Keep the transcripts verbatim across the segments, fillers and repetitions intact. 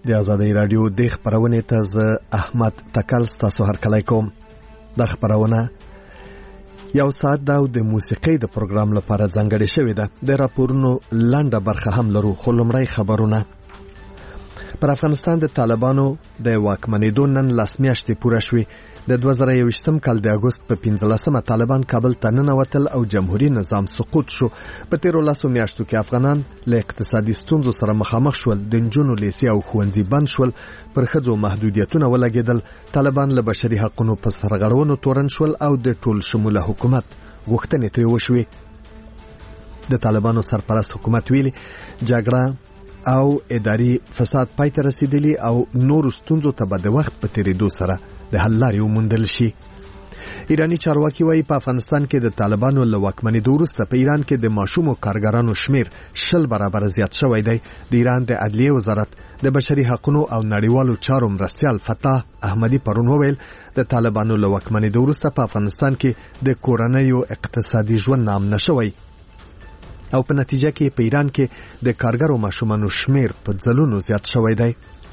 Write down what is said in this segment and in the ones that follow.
د آزادۍ رادیو د خبرونې ته زه احمد تکل ستاسو هرکلی کوم. د خبرونه یو ساعت دا د موسیقۍ د پروګرام لپاره ځانګړې شوې ده. د راپورونو لنډه برخه هم لرو، خو لومړی خبرونه. پر افغانستان د طالبانو د واکمنېدو نن لس میاشتې پوره شوې. د دوه زره یوویشتم کال د اګوست په پنځلسمه طالبان کابل ته ننوتل او جمهوریت نظام سقوط شو. په تیرو لسو میاشتو کې افغانان له اقتصادي ستونزو سره مخامخ شول. د نجونو لیسې او ښوونځي بند شول. پر ښځو محدودیتونه ولګېدل. طالبان له بشري حقونو په سرغړونو تورن شول او د ټول شموله حکومت غوښتنې ترې وشوې. د طالبانو سرپرست حکومت ویلي جګړه او اداري فساد پای ته رسیدلی او نور ستونزو ته به د وخت په تیریدو سره د حل لارې وموندل شي. ایرانی چارواکي وايي په افغانستان کې د طالبانو له واکمنېدو وروسته په ایران کې د ماشومو کارګرانو شمیر شل برابر زیات شوی دی. د ایران د عدلیې وزارت د بشري حقونو او نړیوالو چارو مرستیال فتح احمدی پرون وویل د طالبانو له واکمنېدو وروسته په افغانستان کې د کورنیو اقتصادي ژوند نامنه شوی او په نتیجه کې په ایران کې د کارګرو ماشومانو شمیر په ځلونو زیات شوی دی.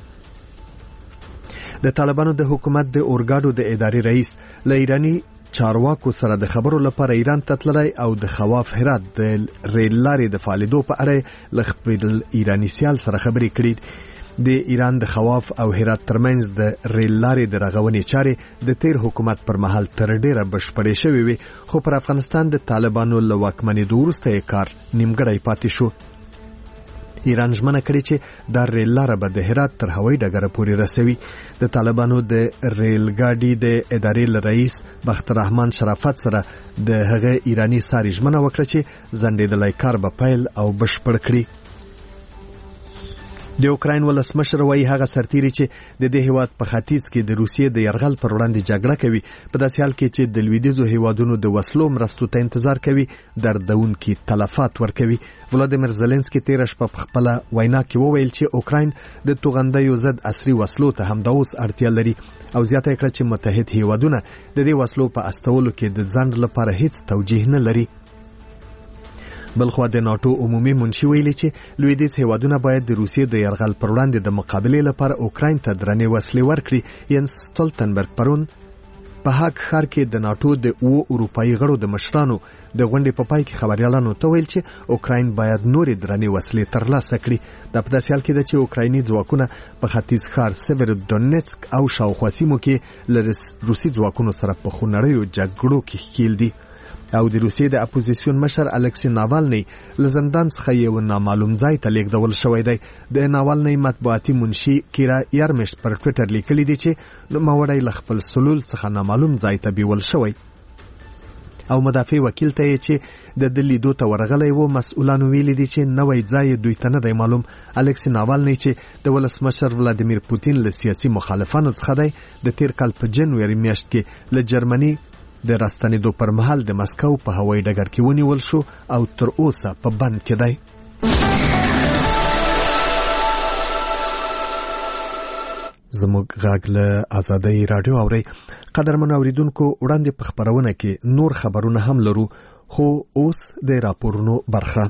د طالبانو د حکومت د اورګاډو د ادارې رئیس له ایرانی چارواکو سره د خبرو لپاره ایران ته تللی او د خواف هرات د ریل لارې د فعالیدو په اړه له خپل ایرانی سیال سره خبرې کړې. د ایران د خواف او هرات ترمنځ د ریل لارې د رغونې چارې د تیر حکومت پر مهال تر ډیره بشپړې شوې وي، خو پر افغانستان د طالبانو له واکمنېدو وروسته یې کار نیمګړی پاتې شو. ایران ژمنه کړې چې دا ریل لاره به د هرات تر هوایي ډګره پورې رسوي. د طالبانو د ریل ګاډي د ادارې رئیس بختالرحمن شرافت سره د هغه ایرانی ساري ژمنه وکړه چې ځنډېدلی کار به پیل او بشپړ کړي. د اوکراین ولسمشر وايي هغه سرتیري چې د دې هیواد په ختیځ کې د روسیې د یرغل پر وړاندې جګړه کوي په داسې حال کې چې د لویدیځو هیوادونو د وسلو مرستو ته انتظار کوي دردونکي تلفات ورکوي. ولادیمیر زيلنسکي تیر شپه په خپل وینا کې وویل چې اوکراین د توغندیو ضد عصري وسلو ته هم د اوس اړتیا لري او زیاته کړه چې متحد هیوادونه د دې وسلو په استولو کې د ځنډ لپاره هیڅ توجیه نه لري. بلخوا د ناتو عمومي منشي ویلي چې لویدیځ هیوادونه باید د روسیې د یرغل پر وړاندې د مقابلې لپاره اوکراین ته درنې وسلې ورکړي. ینس سټولتنبرګ پرون په هاګ ښار کې د ناتو د اوو اروپایي غړو د مشرانو د غونډې په پای کې خبريالانو ته ویل چې اوکراین باید نورې درنې وسلې ترلاسه کړي. دا په داسې حال کې ده چې اوکرایني ځواکونه په ختیځ ښار سیویرودونیتسک او شاوخوا سیمو کې له روسي ځواکونو سره په خونړیو جګړو کې ښکیل دي او د روسیې د اپوزیسیون مشر الکسی ناوالنی له زندان څخه یو نامعلوم ځای ته لیږدول شوی دی. د ناوالنی مطبوعاتي منشي کیرا یارمشت پر ټویټر لیکلی دی چې نوموړی له خپل سلول څخه نامعلوم ځای ته بیول شوی او مدافع وکیل ته چې د د لیدو ته ورغلی و مسؤلانو ویلي دي چې نوی ځای دوی ته نه دی معلوم. الکسی ناوالنی چې د ولسمشر ولادیمیر پوتین له سیاسي مخالفانو څخه دی د تیر کال په جنوري میاشت کې له جرمني د راستنېدو پر مهال د مسکو په هوایي ډګر کې ونیول شو او تر اوسه په بند کې دی. زموږ غږ له آزادۍ رادیو اورئ. قدرمن اوریدونکو وړاندې په خبرونه کې نور خبرونه هم لرو، خو اوس د راپورونو برخه.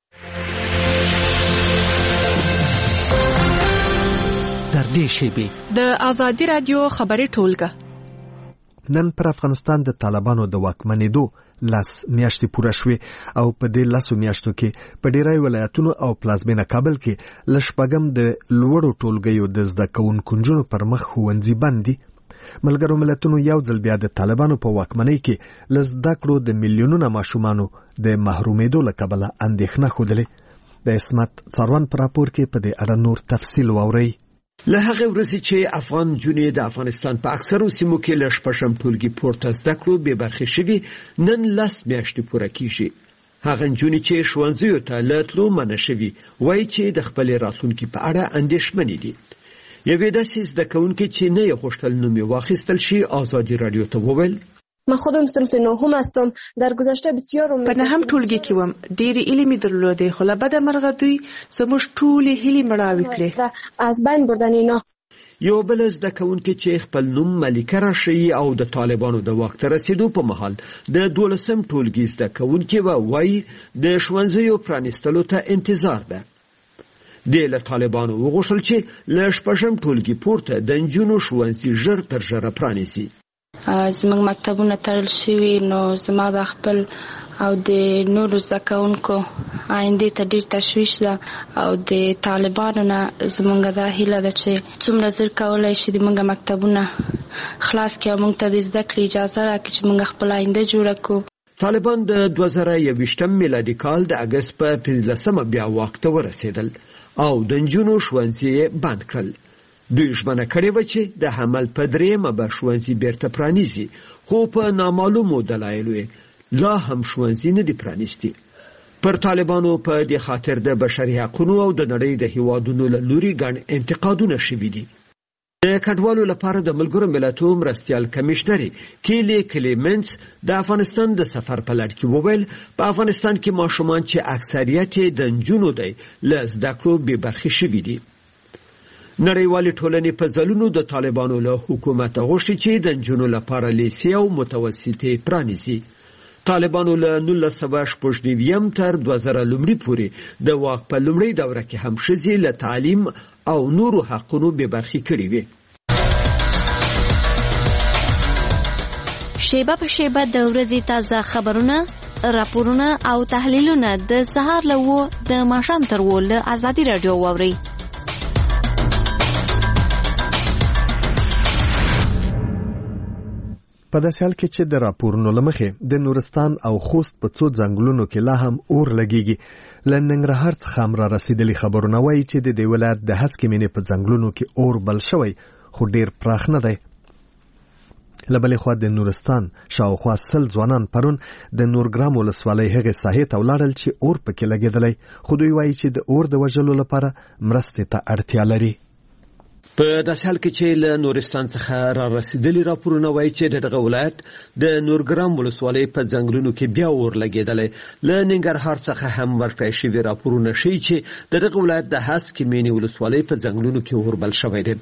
در دې شیبې د آزادۍ رادیو خبري ټولګه. نن پر افغانستان د طالبانو د واکمنېدو لس میاشتې پوره شوې او په دې لسو میاشتو کې په ډیری ولایتونو او پلازمینه کابل کې له شپږم د لوړو ټولګیو د زده کوونکو نجونو پر مخ ښوونځي بند دي. ملګرو ملتونو یو ځل بیا د طالبانو په واکمنۍ کې له زده کړو د میلیونونو ماشومانو د محرومېدو له کبله اندېښنه ښودلې. د عصمت څاروان په راپور کې په دې اړه نور تفصیل واورئ. له هغه ورځې چې افغان جونې د افغانستان په اکثرو سیمو کې له شپږم ټولګي پورته زده کړو بې برخې شوي نن لس میاشتې پوره کیږي. هغه نجونې چې ښوونځیو ته له تلو منع شوي وایي چې د خپلې راتلونکي په اړه اندېښمنې دي. یوې داسې زده کوونکې چې نه یې غوښتل نوم یې واخیستل شي آزادی رادیو ته وویل من خودم صنف نهم هستم. در گذشته بسیار په نهم ټولګي کې وم، ډېرې علمي درلودې، خو له بده مرغه دوی زموږ ټولې هیلې مړاوې کړې. از بین بردن اینا. یو بل زده کوونکې چې خپل نوم ملیکه راشي او د طالبانو د واک ته رسیدو په مهال د دولسم ټولګي زده کوونکې و وایي د ښوونځیو پرانیستلو ته انتظار ده. د له طالبانو وغوښتل چې له شپږم ټولګي پورته د نجونو ښوونځي ژر تر ژره پرانیسي. زموږ مکتبونه تړل شوي، نو زما د خپل او د نورو زده کوونکو آینده ته ډیر تشویش ده او د طالبانو نه زموږ دا هیله ده چې څومره زر کولی شي د موږ مکتبونه خلاص کړي او موږ ته د زده کړې اجازه راکړي چې موږ خپل آینده جوړه کړو. طالبان د دوه زره یوویشتم میلادي کال د اګست په پنځلسمه بیا واک ته ورسېدل او د نجونو ښوونځي بند کړل. دوی ژمنه کړې وه چې د حمل په درېیمه به ښوونځي بیرته پرانیزي، خو په نامعلومو دلایلو یې لا هم ښوونځي نه دي پرانیستي. پر طالبانو په دې خاطر د بشري حقوقو او د نړۍ د هیوادونو له لوري ګڼ انتقادونه شوي دي. د کډوالو لپاره د ملګرو ملتونو مرستیال کمشنر کیلی کلیمنس د افغانستان د سفر په لړ کې وویل په افغانستان کې ماشومان چې اکثریت د نجونو دی له زده کړو بې برخې شوي دي. نړیوالې ټولنې په ځلونو د طالبانو له حکومت غوښتي چې د نجونو لپاره لیسې او متوسطې پرانیزي. طالبانو له نولس سوه شپږ نوي تر دوه زره لومړي پورې د واک په لومړۍ دوره کې هم ښځې له تعلیم او نورو حقونو بې برخې کړې وې. شیبه په شیبه د ورځې تازه خبرونه، راپورونه او تحلیلونه د سهار له اوه د ماښام تر اوه له ازادي راډیو واورئ. په داسې حال کې چې د راپورونو له مخې د نورستان او خوست په څو ځنګلونو کې لا هم اور لګیږي، له ننګرهار څخه هم را رسېدلي خبرونه وایي چې د دې ولایت د هسکې مینې په ځنګلونو کې اور بل شوی، خو ډیر پراخ نه دی. له بلې خوا د نورستان شاوخوا سل ځوانان پرون د نورګرام ولسوالۍ هغې ساحې ته ولاړل چې اور پکې لګېدلی، خو دوی وایي چې د اور د وژلو لپاره مرستې ته اړتیا لري. په داسې حال کې چې له نورستان څخه را رسیدلي راپورونه وایي چې دغه ولایت د نورګرام ولسوالۍ په ځنګلونو کې بیا اور لګېدلی. له ننګرهار څخه هم ورکړی شوي راپورونه ښیي چې دغه ولایت د هسکې مینې ولسوالۍ په ځنګلونو کې اور بل شوی دی.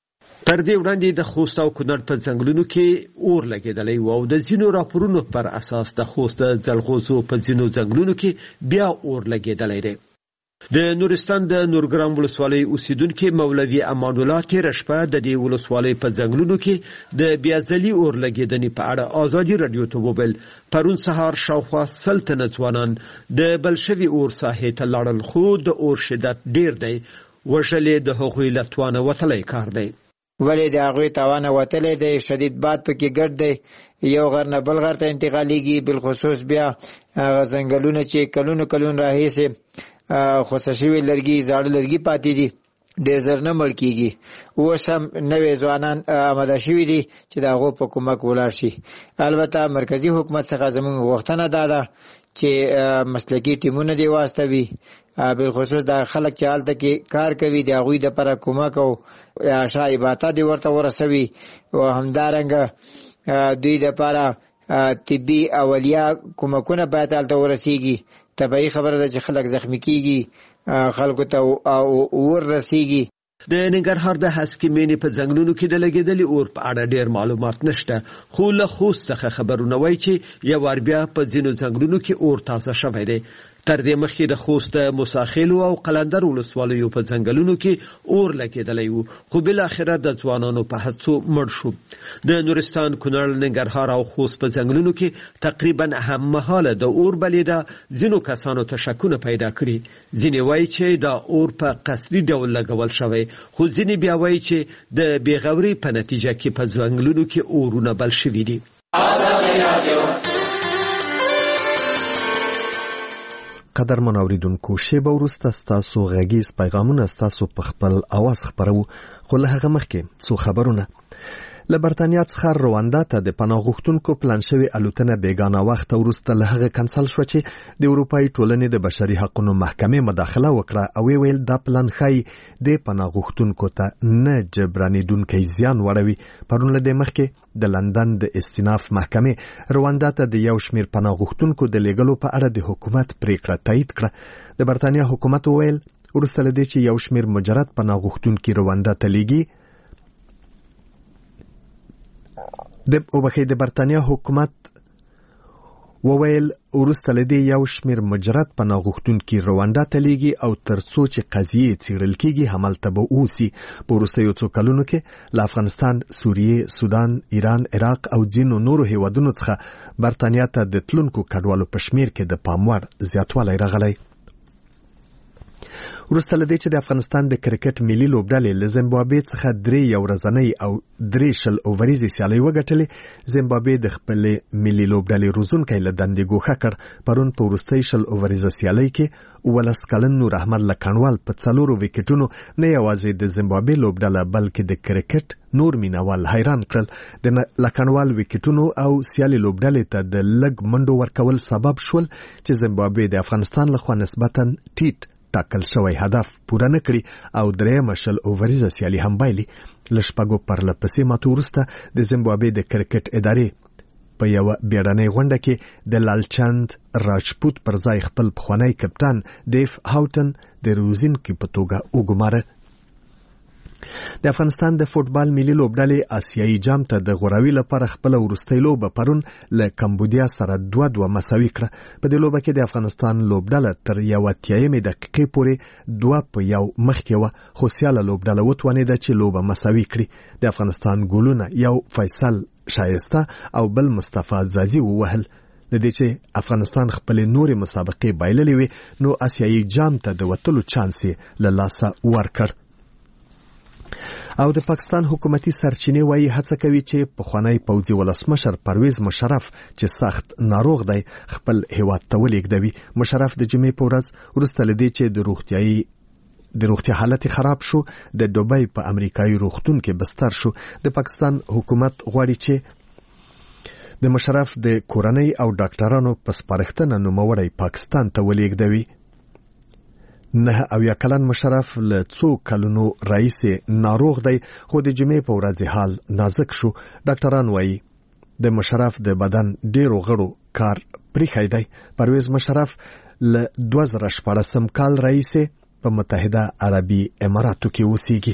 تر دې وړاندې د خوست او کونړ په ځنګلونو کې اور لګېدلی و او د ځینو راپورونو پر اساس د خوست د ځلغوزو په ځینو ځنګلونو کې بیا اور لګېدلی دی. د نورستان د نورګرام ولسوالۍ اوسیدونکي مولوي امان الله تېره شپه د دې ولسوالۍ په ځنګلونو کې د بیاځلي اور لګېدنې په اړه ازادي راډیو ته وویل پرون سهار شاوخوا سل تنه ځوانان د بل شوي اور ساحې ته لاړل، خو د اور شدت ډیر دی. وژلې د هغوی له توانه وتلی کار دی. ولې د هغوی توانه وتلی دی، شدید باد پکې ګډ دی، یو غر نه بل غر ته انتقالیږي. بالخصوص بیا هغه ځنګلونه چې کلونو کلون راهیسې خوسه شوي لرګي زاړه لرګي پاتې دي ډېر زر نه مړ کېږي. اوس هم نوي ځوانان آماده شوي دي چې د هغو په کومک ولاړ شي. البته مرکزي حکومت څخه زموږ غوښتنه دا ده چې مسلکي ټیمونه دې واستوي، بالخصوص د خلک چې هلته کې کار کوي د هغوی دپاره کومک او شایباته دې ورته ورسوي او همدارنګه دوی دپاره طبي اولیه کومکونه باید هلته ورسیږي. طبیعي خبره ده چې خلک زخمی کیږي، خلکو ته اور رسیږي. د ننګرهار د هسکې مینې په ځنګلونو کې د لګېدلي اور په اړه ډېر معلومات نشته، خو له خوست څخه خبرونه وایي چې یو وار بیا په ځینو ځنګلونو کې اور تازه شوی دی. تر دې مخکې د خوست موساخیلو او قلندر ولسوالیو په ځنګلونو کې اور لګېدلی و، خو بالاخره د ځوانانو په هڅو مړ شو. د نورستان، کونړ، ننګرهار او خوست په ځنګلونو کې تقریبا هممهاله د اور بلیده ځینو کسانو ته شکونه پیدا کړي. ځینې وایي چې دا اور په قصدي ډول لګول شوی، خو ځینې بیا وایي چې د بېغورۍ په نتیجه کې په ځنګلونو کې اورونه بل شوي دي. قدرمن اوریدونکو، شیبه وروسته ستاسو غږیز پیغامونه ستاسو په خپل اواز خپرو، خو له هغه مخکې څو خبرونه. له برتانیا څخه رواندا ته د پناه غوښتونکو پلان شوی الوتنه بیګانه وخت وروسته له هغه کنسل شو چې د اروپایي ټولنې د بشري حقوقو محکمې مداخله وکړه او ویل دا پلان ښایي د پناه غوښتونکو ته نه جبرانېدونکی زیان وړوي. پرون له دې مخکې د لندن د استیناف محکمې رواندا ته د یو شمېر پناه غوښتونکو د لیږلو په اړه د حکومت پریکړه تایید کړه. د برتانیا حکومت وویل وروسته له دې چې یو شمېر مجرد پناه غوښتونکي رواندا ته لیږي، د وبخې د برتانیا حکومت وویل وروسته له دې یو شمېر مجرد پناه غوښتونکي روانډا ته لیږي او تر څو چې قضیې څېړل کېږي همالته به اوسي. په وروستیو څو کلونو کې له افغانستان، سوریې، سودان، ایران، عراق او ځینو نورو هیوادونو څخه برطانیا ته د تلونکو کډوالو په شمېر کې د پام وړ زیاتوالی راغلی. وروسته له دې چې د افغانستان د کرکټ ملي لوبډلې له زیمبابوې څخه درې یو ورځنۍ او درې شل اووریزې سیالۍ وګټلې، زیمبابوې د خپلې ملي لوبډلې روزونکی له دندې ګوښه کړ. پرون په وروستۍ شل اووریزه سیالۍ کې اوولس کلن نور احمد لکنوال په څلورو ویکټونو نه یوازې د زیمبابوې لوبډله بلکې د کرکټ نور مینوال حیران کړل. د لکنوال ویکټونو او سیالي لوبډلې ته د لږ منډو ورکول سبب شول چې زیمبابوې د افغانستان لخوا نسبتاً ټیټ ټاکل شوی هدف پوره نه کړي او درېیمه شل اووریزه سیالي هم بایلي. له شپږو پرله پسې ماتو وروسته د زیمبابوې د کرکټ ادارې په یوه بیړنۍ غونډه کې د لالچند راجپوت پر ځای خپل پخوانی کپتان دیف هاوټن د روزونکي په توګه وګماره. د افغانستان د فوټبال ملي لوبډلې آسیایي جام ته د غوراوي لپاره خپل وروستۍ لوبه پرون له کمبودیا سره دوه دوه مساوي کړه. په دې لوبه کې د افغانستان لوبډله تر یوه اتیایمې دقیقې پورې دوه په یو مخکې وه، خو سیاله لوبډله وتوانېده چې لوبه مساوي کړي. د افغانستان ګولونه یو فیصل شایسته او بل مصطفی عزازي ووهل. د دې چې افغانستان خپل نورې مسابقې بایللې وي نو آسیایي جام ته د وتلو چانس یې له لاسه ورکړ. او د پاکستان حکومتي سرچینې وایي هڅه کوي چې پخوانی پوځي ولسمشر پرویز مشرف چې سخت ناروغ دی خپل هیواد ته ولېږدوي. مشرف د جمعې په ورځ وروسته له دې چې د روغتیایي د روغتیا حالت خراب شو د دوبۍ په امریکایي روغتون کې بستر شو. د پاکستان حکومت غواړي چې د مشرف د کورنۍ او ډاکټرانو په سپارښتنه نوموړی پاکستان ته ولېږدوي. نه او یا کلن مشرف له څو کلونو راهیسې ناروغ دی خو د جمعې په ورځ حال نازک شو. ډاکټران وایي د مشرف د بدن ډیرو غړو کار پریښی دی. پرویز مشرف له دوه زره شپاړسم کال راهیسې په متحده عربي اماراتو کې اوسېږي.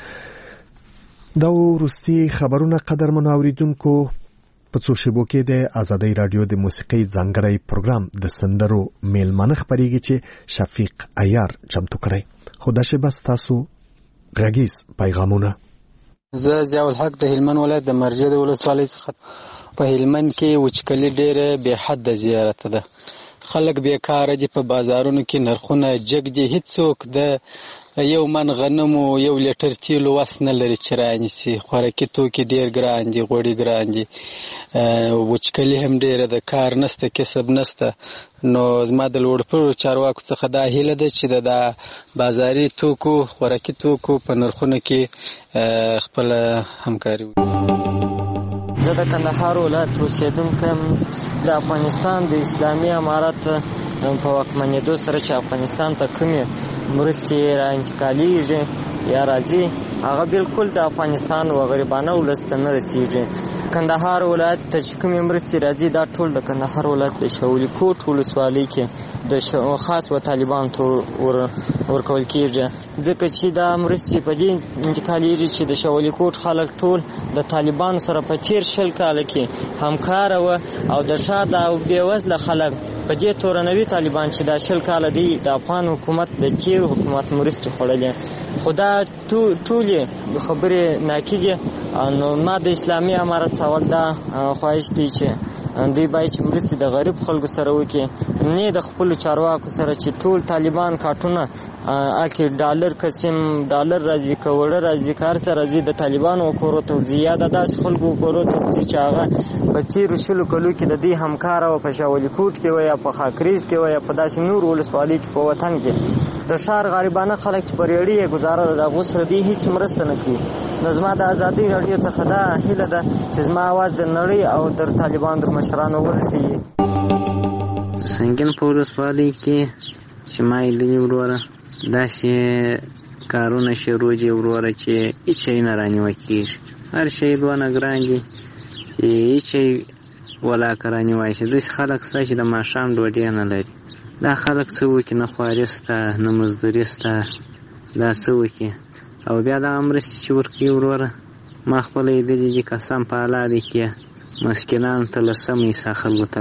دا وروستي خبرونه قدرمنو اوریدونکو په څو شیبو کې د آزادۍ رادیو د موسیقۍ ځانګړی پروګرام د سندرو میلمانه خپرېږي چې شفیق عیار چمتو کړی. خو دا شیبه ستاسو غږیز پیغامونه. زه ضیاء الحق د هلمند ولایت د مرجد ولسوالۍ څخه. په هلمند کې وچکلي ډېره بې حده زیاته ده. خلک بیکاره دي، په بازارونو کې نرخونه جګ دي. هیڅوک د یو من غنمو یو لیټر تیلو وس نه لري چې رانیسي. خوراکي توکي ډېر ګران دي، غوړي ګران دي، وچکلي هم ډېره ده، کار نسته، کسب نسته. نو زما د لوړپوړو چارواکو څخه دا هیله ده چې د بازاري توکو خوراکي توکو په نرخونو کې خپله همکاري وکړي. زه د کندهار ولایت اوسېدونکی یم. د افغانستان د اسلامي امارت په واکمنېدو سره چې افغانستان ته کومې مرستې را انتقالېږي یا راځي هغه بالکل د افغانستان و غریبانه ولس ته نه رسېږي. کندهار ولایت ته چې کومې مرستې راځي دا ټول د کندهار ولایت د شولي کوټ ولسوالۍ کې د خاص و طالبانو ته ورکول کېږي، ځکه چې دا مرستې په دې انتقالېږي چې د شولي کوټ خلک ټول د طالبانو سره په تېر شل کاله کې همکاره وه او د شاته او بېوزله خلک په دې تورنوي طالبان چې دا شل کاله دی د افغان حکومت د تېر حکومت مرستې خوړلې. خو دا ټولې خبرې ناکې دي. نو ما د اسلامي امارت سوال دا خواهش دی چې دوی باید چې مرستې د غریب خلکو سره وکړي، نه د خپلو چارواکو سره چې ټول طالبان کارټونه اکې ډالر قسم ډالر راځي، که وړه راځي، که هر څه راځي د طالبانو کورو ته ځي یا د داسې خلکو کورو ته ځي چې هغه په تېرو شلو کلو کې د دوی همکاره وه، په شاولي کوټ کې وه یا په خاکریز کې وه یا په داسې نور ولسوالۍ کې په وطن کې د ښار غریبانه خلک چې په ریړۍ یې ګزاره ده د هغو سره دوی هېڅ مرسته نه کوي. نو زما د ازادۍ راډیو څخه دا هیله ده چې زما اواز د نړۍ او د طالبانو د مشرانو ورسېږي. سنګین په ولسوالۍ کې چې ما لیدلي وروره داسې کارونه شروع دي وروره چې هېڅ شی نه رانیوه کېږي. هر شی دونه ګران دي چې هېڅ شی ولاکه رانیوی شي. داسې خلک شته چې د ماښام ډوډۍ نه لري. دا خلک څه وکړي؟ نه خواري شته نه مزدوري شته، دا څه وکړي؟ او بیا دغه مرستې چې ورکوي وروره ما خپله لیدلي دي قسم په الله دی کې مسکینانو ته له سمه حصه خلکو ته